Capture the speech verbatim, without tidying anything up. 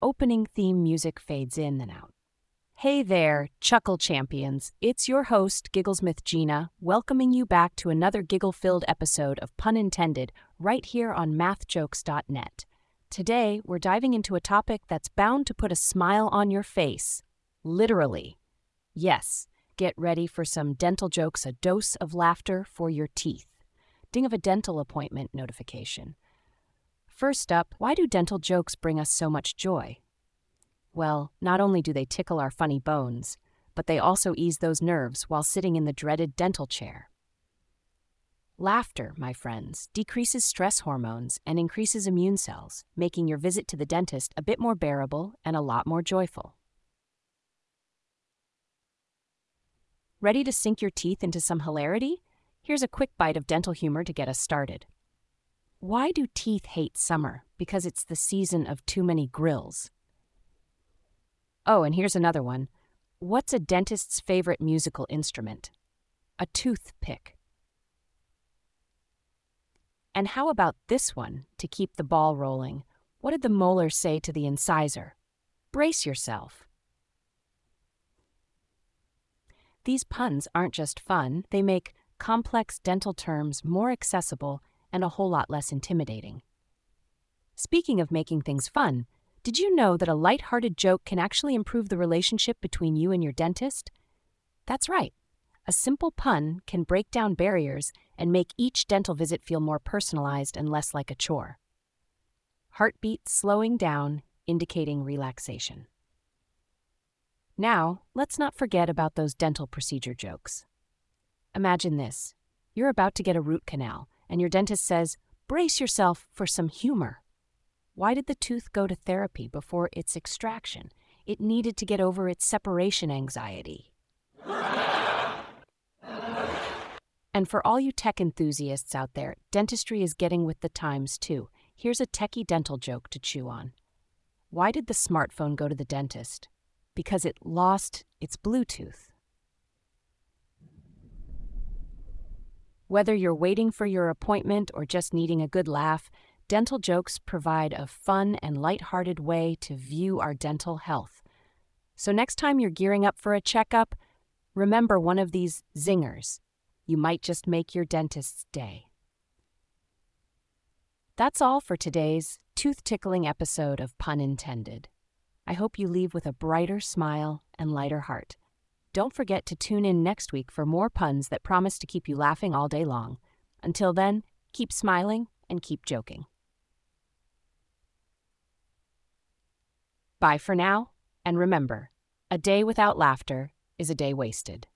opening theme music fades in and out. Hey there, Chuckle Champions. It's your host, Gigglesmith Gina, welcoming you back to another giggle-filled episode of Pun Intended right here on math jokes dot net. Today, we're diving into a topic that's bound to put a smile on your face. Literally. Yes, get ready for some dental jokes, a dose of laughter for your teeth. Ding of a dental appointment notification. First up, why do dental jokes bring us so much joy? Well, not only do they tickle our funny bones, but they also ease those nerves while sitting in the dreaded dental chair. Laughter, my friends, decreases stress hormones and increases immune cells, making your visit to the dentist a bit more bearable and a lot more joyful. Ready to sink your teeth into some hilarity? Here's a quick bite of dental humor to get us started. Why do teeth hate summer? Because it's the season of too many grills. Oh, and here's another one. What's a dentist's favorite musical instrument? A toothpick. And how about this one, to keep the ball rolling? What did the molar say to the incisor? Brace yourself. These puns aren't just fun, they make complex dental terms more accessible and a whole lot less intimidating. Speaking of making things fun, did you know that a light-hearted joke can actually improve the relationship between you and your dentist? That's right. A simple pun can break down barriers and make each dental visit feel more personalized and less like a chore. Heartbeat slowing down, indicating relaxation. Now, let's not forget about those dental procedure jokes. Imagine this. You're about to get a root canal, and your dentist says, brace yourself for some humor. Why did the tooth go to therapy before its extraction? It needed to get over its separation anxiety. And for all you tech enthusiasts out there, dentistry is getting with the times too. Here's a techie dental joke to chew on. Why did the smartphone go to the dentist? Because it lost its Bluetooth. Whether you're waiting for your appointment or just needing a good laugh, dental jokes provide a fun and lighthearted way to view our dental health. So next time you're gearing up for a checkup, remember one of these zingers. You might just make your dentist's day. That's all for today's tooth-tickling episode of Pun Intended. I hope you leave with a brighter smile and lighter heart. Don't forget to tune in next week for more puns that promise to keep you laughing all day long. Until then, keep smiling and keep joking. Bye for now, and remember, a day without laughter is a day wasted.